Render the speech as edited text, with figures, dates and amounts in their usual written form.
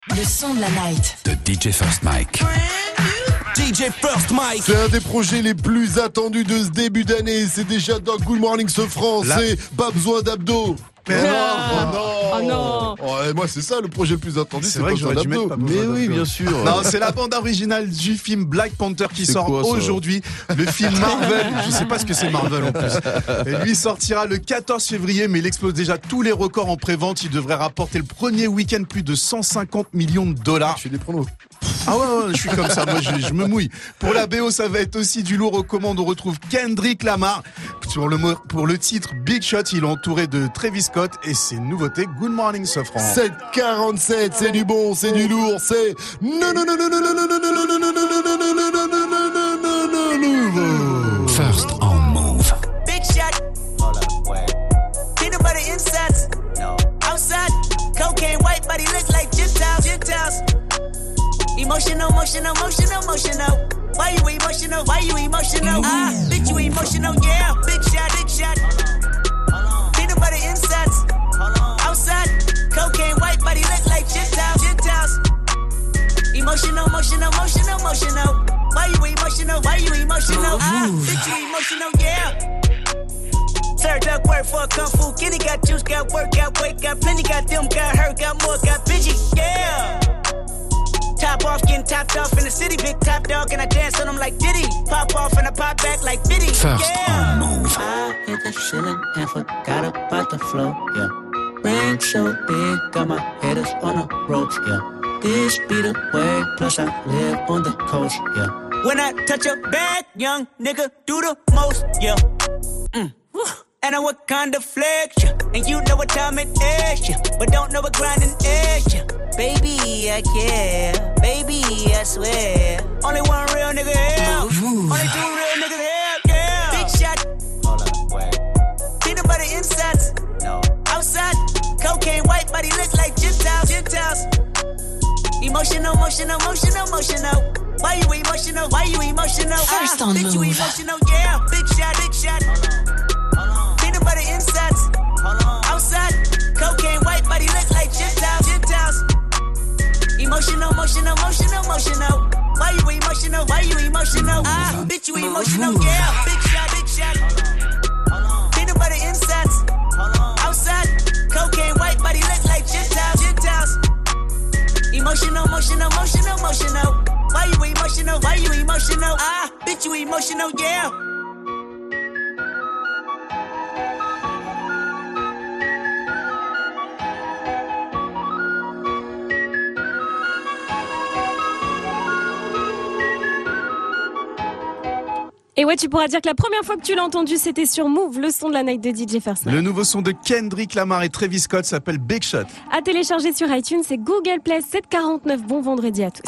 Le son de la night de DJ First Mike. DJ First Mike. C'est un des projets les plus attendus de ce début d'année. C'est déjà dans Good Morning ce français. Pas besoin d'abdos. Mais Oh non. Ouais, moi c'est ça le projet le plus attendu, c'est vrai pas que j'aurais dû d'abdos. mettre pas besoin Mais oui, d'abdos. bien sûr. Non, c'est la bande originale du film Black Panther qui C'est sort quoi, ça aujourd'hui. Le film Marvel, je sais pas ce que c'est Marvel en plus. Et lui sortira le 14 février, mais il explose déjà tous les records en pré-vente. Il devrait rapporter le premier week-end plus de 150 millions de dollars. Je fais des pronos. Ah ouais, je suis comme ça, moi je me mouille. Pour la BO, ça va être aussi du lourd. Aux commandes, on retrouve Kendrick Lamar. Pour le titre Big Shot, il est entouré de Travis Scott et ses nouveautés Good Morning Sofran. 747, c'est du bon, c'est du lourd, c'est First on Move. Big shot. Hold up, wait. Peanut butter insides. No. Outside. Cocaine white, but he look like Gentiles. Gentiles. Emotional. Why you emotional? Bitch, you emotional, yeah. Big shot. Peanut butter insides. Outside. Cocaine white, but he look like Gentiles. Emotional. Why you emotional? Bitch, you emotional, yeah. Served up work for a kung fu. Kitty got juice, got work, got weight, got plenty, got them, got hurt, got more, got bitchy, yeah. Top off, getting topped off in the city, big top dog, and I dance on them like Diddy. Pop off and I pop back like Biddy, First yeah. on Move. I hit the ceiling and forgot about the flow, yeah. Rain so big, got my haters on the ropes, yeah. This be the way, plus I live on the coast, yeah. When I touch a bag, young nigga do the most, yeah. And I what kind of flex, yeah. And you know what time it is, yeah. But don't know what grinding is, yeah. Baby, I care. Baby, I swear. Only one real nigga here. Only two real niggas here, yeah. Big shot. Hold up, wait. Peanut butter insides. No. Outside. Cocaine white, but he look like Gentiles. Emotional. Why you emotional? First on Bitch, you Move. emotional, yeah. Big shot. Peanut butter insides. Outside. Cocaine white, but he look like Gentiles. Emotional. Why you emotional? Bitch, you emotional, yeah. Big shot. Peanut butter insides. Outside. Cocaine white, but he look like Gentiles. Emotional. Why you emotional? Bitch, you emotional, yeah. Et ouais, tu pourras dire que la première fois que tu l'as entendu, c'était sur Move, le son de la night de DJ First Mike. Le nouveau son de Kendrick Lamar et Travis Scott s'appelle Big Shot. À télécharger sur iTunes, c'est Google Play 749. Bon vendredi à tous.